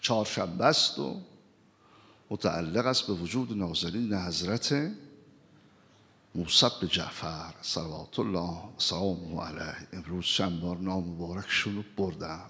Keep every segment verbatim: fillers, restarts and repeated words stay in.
چهارشنبه است و متعلق است به وجود نازلین حضرت موسی بن جعفر صلوات الله و سلامه علیه. امروز چند بار نام مبارکشون رو بردم.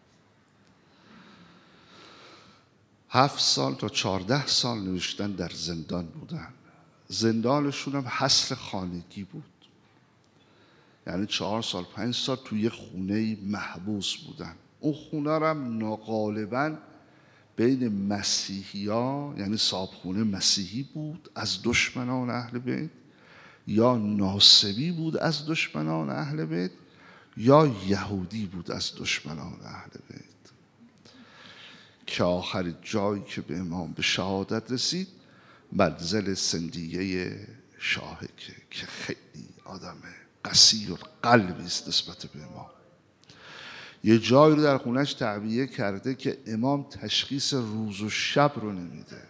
هفت سال تا چهارده سال نوشتن در زندان بودن. زندانشون هم حصر خانگی بود، یعنی چهار سال پنج سال توی خونه محبوس بودن. اون خونه رو هم ناغالباً بین مسیحی ها، یعنی صاحبخونه مسیحی بود از دشمنان اهل بیت، یا ناصبی بود از دشمنان اهل بیت، یا یهودی بود از دشمنان اهل بیت، که آخر جایی که به امام به شهادت رسید منزل سندیه شاهکه که خیلی آدم قسی القلبی است نسبت به امام. یه جایی رو در خونش تعبیه کرده که امام تشخیص روز و شب رو نمیده.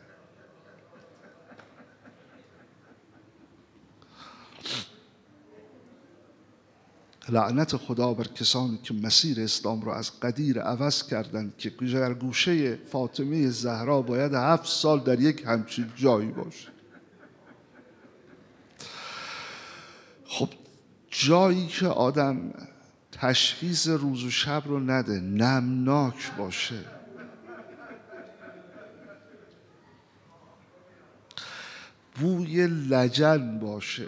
لعنت خدا بر کسانی که مسیر اسلام رو از قدیر عوض کردند که در گوشه فاطمه زهرا باید هفت سال در یک همچین جایی باشه. خب جایی که آدم تشخیص روز و شب رو نده، نمناک باشه، بوی لجن باشه،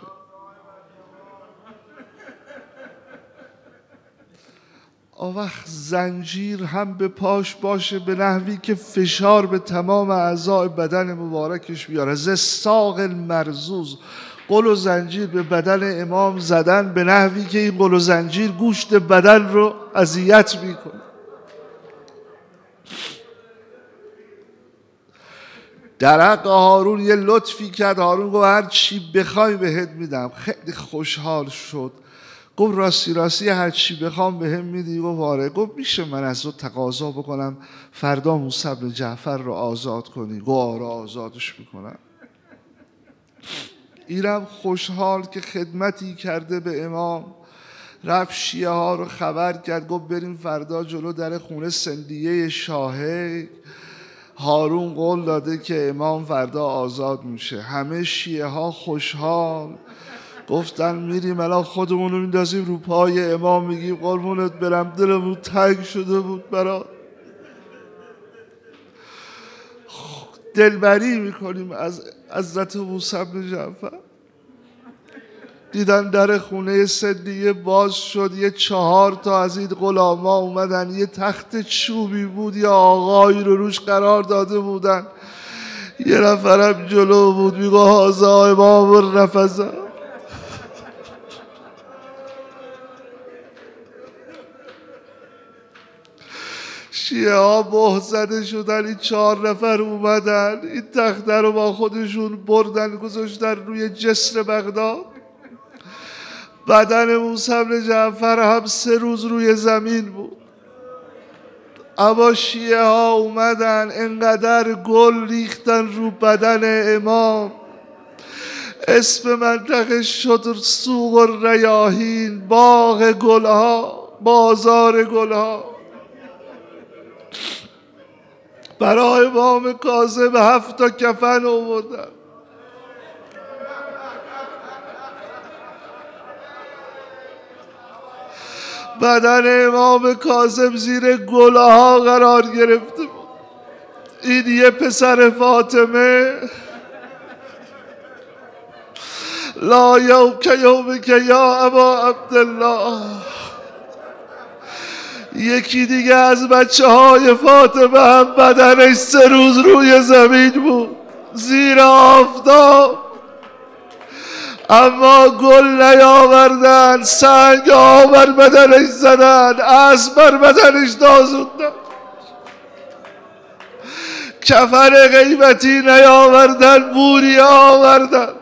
آن وقت زنجیر هم به پاش باشه به نحوی که فشار به تمام اعضای بدن مبارکش بیاره. ز ساق المرزوز، قل و زنجیر به بدن امام زدن به نحوی که این قل و زنجیر گوشت بدن رو اذیت میکنه. در حق هارون یه لطفی کرد. هارون گفت هر چی بخوای بهت میدم. خیلی خوشحال شد. گفت راستی راستی هر چی بخوام بهم میدی؟ گفت آره. گفت میشه من از تو تقاضا بکنم فردا موسی بن جعفر رو آزاد کنی؟ گفت آره آزادش میکنم. اینم خوشحال که خدمتی کرده به امام، رفت شیعه ها رو خبر کرد. گفت بریم فردا جلو در خونه سندیه شاهه، هارون قول داده که امام فردا آزاد میشه. همه شیعه ها خوشحال گفتن میریم الان خودمون رو میندازیم رو پای امام، میگیم قربونت برم دلمون تنگ شده بود برات، دلبری میکنیم از حضرت موسی بن جعفر. دیدن در خونه سندیه باز شد، یه چهار تا از این غلاما اومدن، یه تخت چوبی بود، یه آقایی رو روش قرار داده بودن، یه نفرم جلو بود میگه هازا امام الرفضا. شیعه ها بهزده شدن، این چهار نفر اومدن این تخته رو با خودشون بردن گذاشتن روی جسر بغداد. بدن موسی بن جعفر هم سه روز روی زمین بود. اما شیعه ها اومدن انقدر گل ریختن رو بدن امام، اسم منطقه شد سوق الریاحین، باغ گلها، بازار گلها. برای امام کاظم هفت تا کفن آوردن. بدن امام کاظم زیر گلها قرار گرفته بود. این یه پسر فاطمه، لا یوم که یوم که یا ابا عبدالله. یکی دیگه از بچه های فاطمه هم بدنش سه روز روی زمین بود زیر آفتاب، اما گل نیاوردن، سنگ ها بر بدنش زدن، اسب بر بدنش دازوندن، کفن قیمتی نیاوردن، بوری آوردن.